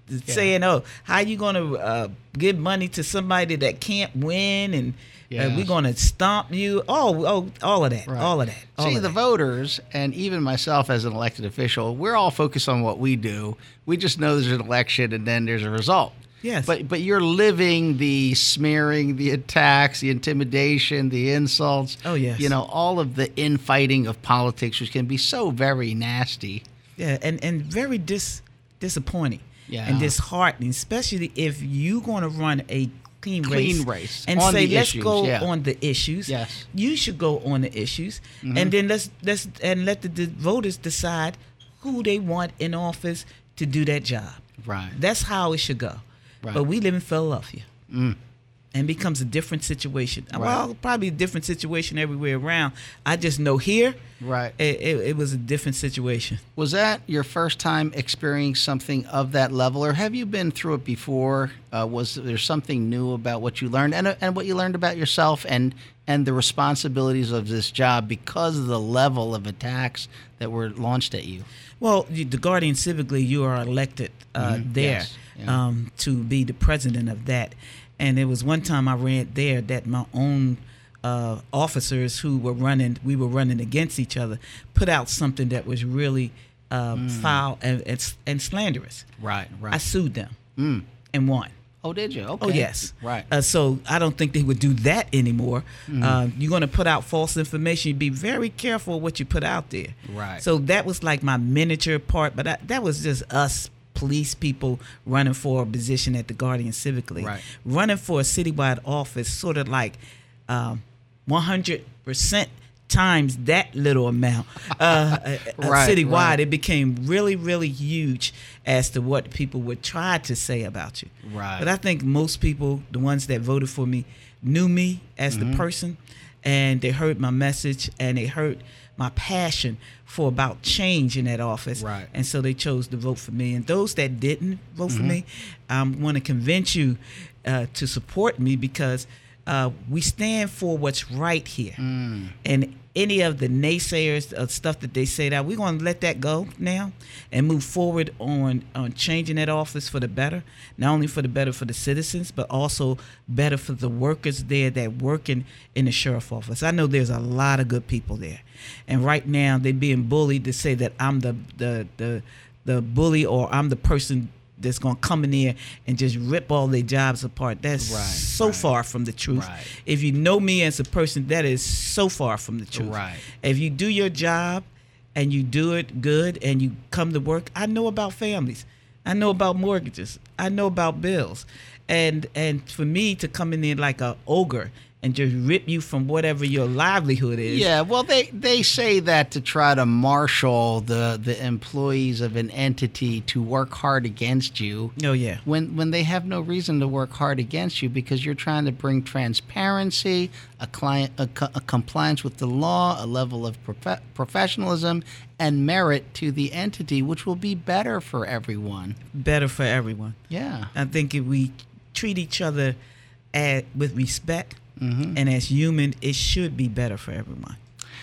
yeah. saying, "Oh, how you going to uh, give money to somebody that can't win?" and yes. uh, we're going to stomp you. Oh, oh, all of that, right. all of that. All See, of the that. voters, and even myself as an elected official, we're all focused on what we do. We just know there's an election and then there's a result. Yes. But but you're living the smearing, the attacks, the intimidation, the insults. Oh, yes. You know, all of the infighting of politics, which can be so very nasty. Yeah, and, and very dis, disappointing yeah. and disheartening, especially if you're going to run a clean, clean race, race and on say, the let's issues, go yeah. on the issues. Yes. You should go on the issues, mm-hmm. and then let's let's and let the, the voters decide who they want in office to do that job. Right. That's how it should go. Right. But we live in Philadelphia, mm. and it becomes a different situation. Right. Well, probably a different situation everywhere around. I just know here, right, it, it, it was a different situation. Was that your first time experiencing something of that level, or have you been through it before? Uh, was there something new about what you learned, and and what you learned about yourself, and and the responsibilities of this job because of the level of attacks that were launched at you? Well, the Guardian Civic League, you are elected uh, mm-hmm. there yes. yeah. um, to be the president of that. And there was one time I ran there that my own uh, officers who were running, we were running against each other, put out something that was really uh, mm. foul and, and, and slanderous. Right, right. I sued them mm. and won. Oh, did you? Okay. Oh, yes. Right. Uh, so I don't think they would do that anymore. Mm-hmm. Uh, you're going to put out false information. You be very careful what you put out there. Right. So that was like my miniature part, but I, that was just us police people running for a position at the Guardian Civic League. Right. Running for a citywide office, sort of like um, one hundred percent times that little amount uh, uh, right, citywide. Right. It became really, really huge as to what people would try to say about you. Right. But I think most people, the ones that voted for me, knew me as mm-hmm. the person, and they heard my message, and they heard my passion for about change in that office. Right. And so they chose to vote for me. And those that didn't vote mm-hmm. for me, I um, want to convince you uh, to support me, because uh, we stand for what's right here. Mm. And any of the naysayers of stuff that they say that, we're going to let that go now and move forward on, on changing that office for the better, not only for the better for the citizens, but also better for the workers there that work in, in the sheriff office. I know there's a lot of good people there. And right now they're being bullied to say that I'm the, the, the, the bully, or I'm the person that's going to come in there and just rip all their jobs apart. That's right, so right. far from the truth. Right. If you know me as a person, that is so far from the truth. Right. If you do your job and you do it good and you come to work, I know about families. I know about mortgages. I know about bills. And and for me to come in there like a ogre and just rip you from whatever your livelihood is. Yeah, well, they, they say that to try to marshal the, the employees of an entity to work hard against you. Oh, yeah. When when they have no reason to work hard against you, because you're trying to bring transparency, a client, a, co- a compliance with the law, a level of prof- professionalism, and merit to the entity, which will be better for everyone. Better for everyone. Yeah. I think if we treat each other at, with respect, mm-hmm. and as human, it should be better for everyone.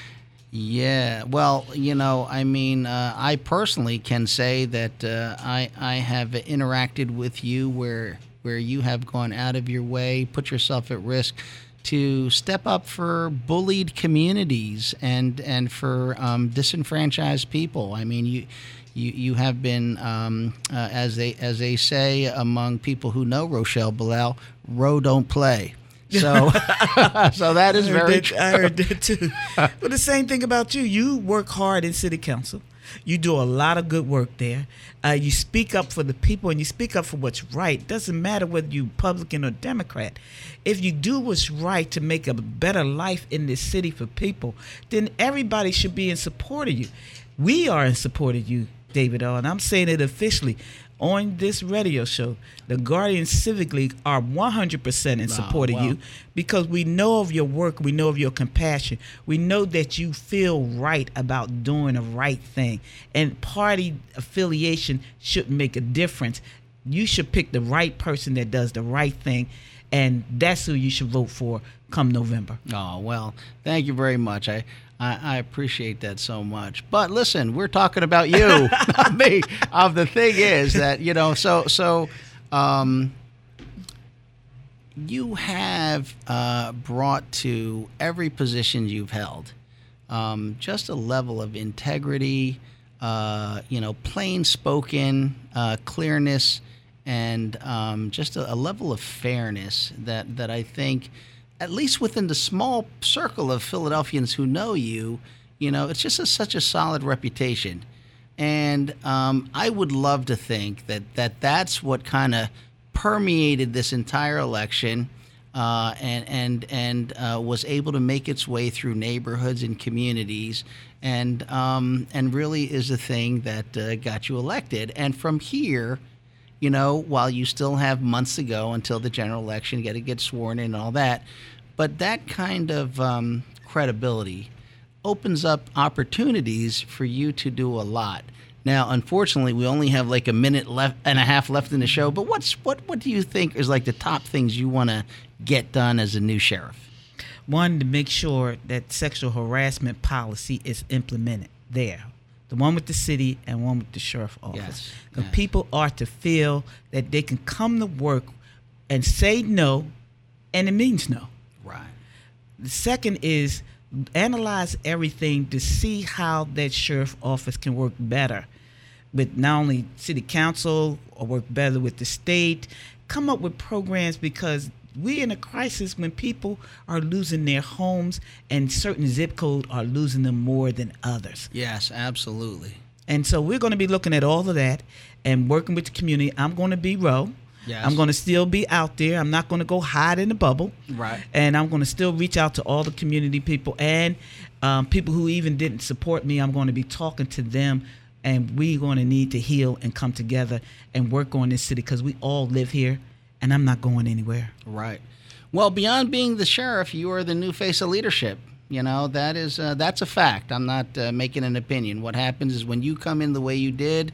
Yeah, well, you know, I mean, uh, I personally can say that uh, I I have interacted with you where where you have gone out of your way, put yourself at risk to step up for bullied communities and and for um, disenfranchised people. I mean, you. You you have been, um, uh, as they as they say among people who know Rochelle Bilal, row don't play. So, so that is very that, true. I heard that too. But the same thing about you. You work hard in city council. You do a lot of good work there. Uh, you speak up for the people, and you speak up for what's right. Doesn't matter whether you're Republican or Democrat. If you do what's right to make a better life in this city for people, then everybody should be in support of you. We are in support of you, David O, and I'm saying it officially on this radio show. The Guardian Civic League are one hundred percent in support oh, of wow. you, because we know of your work, we know of your compassion, we know that you feel right about doing the right thing, and party affiliation shouldn't make a difference. You should pick the right person that does the right thing, and that's who you should vote for come November. Oh, well, thank you very much. I I, I appreciate that so much. But listen, we're talking about you, not me. Um, the thing is that, you know, so so um, you have uh, brought to every position you've held um, just a level of integrity, uh, you know, plain spoken, uh, clearness, and um, just a, a level of fairness that, that I think, at least within the small circle of Philadelphians who know you, you know, it's just a, such a solid reputation. And um, I would love to think that, that that's what kind of permeated this entire election uh, and and and uh, was able to make its way through neighborhoods and communities, and um, and really is the thing that uh, got you elected. And from here, you know, while you still have months to go until the general election, you got to get sworn in and all that, but that kind of um, credibility opens up opportunities for you to do a lot. Now, unfortunately, we only have like a minute left and a half left in the show, but what's what what do you think is like the top things you want to get done as a new sheriff? One, to make sure that sexual harassment policy is implemented there. The one with the city and one with the sheriff office. Yes, Because yes. people are to feel that they can come to work and say no, and it means no. Right. The second is analyze everything to see how that sheriff office can work better with not only city council or work better with the state. Come up with programs, because we're in a crisis when people are losing their homes and certain zip codes are losing them more than others. Yes, absolutely. And so we're going to be looking at all of that and working with the community. I'm going to be Roe. Yes. I'm going to still be out there. I'm not going to go hide in the bubble. Right. And I'm going to still reach out to all the community people and um, people who even didn't support me. I'm going to be talking to them, and we're going to need to heal and come together and work on this city, because we all live here, and I'm not going anywhere. Right. Well, beyond being the sheriff, you are the new face of leadership. You know, that is uh, that's a fact. I'm not uh, making an opinion. What happens is when you come in the way you did,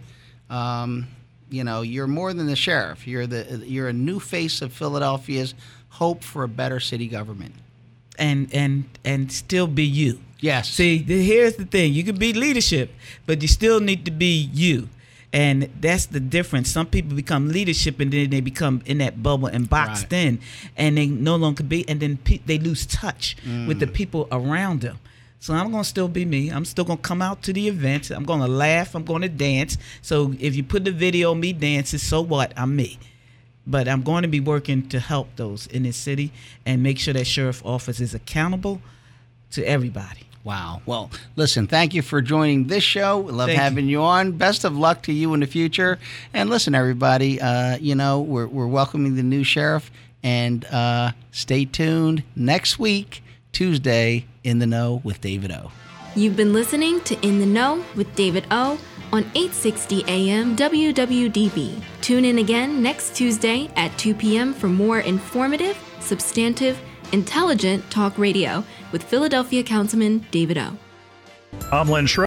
um, you know, you're more than the sheriff. You're the you're a new face of Philadelphia's hope for a better city government. And and and still be you. Yes. See, the, here's the thing. You can be leadership, but you still need to be you. And that's the difference. Some people become leadership, and then they become in that bubble and boxed Right. in, and they no longer be, and then pe- they lose touch Mm. with the people around them. So I'm going to still be me. I'm still going to come out to the events. I'm going to laugh. I'm going to dance. So if you put the video of me dancing, so what? I'm me. But I'm going to be working to help those in this city and make sure that sheriff office is accountable to everybody. Wow. Well, listen, thank you for joining this show. We love Thank having you. on. Best of luck to you in the future. And listen, everybody, uh, you know, we're, we're welcoming the new sheriff. And uh, stay tuned next week, Tuesday, In the Know with David O. You've been listening to In the Know with David O on eight sixty A M W W D B. Tune in again next Tuesday at two p.m. for more informative, substantive, intelligent talk radio with Philadelphia Councilman David O. I'm Len Schroeder.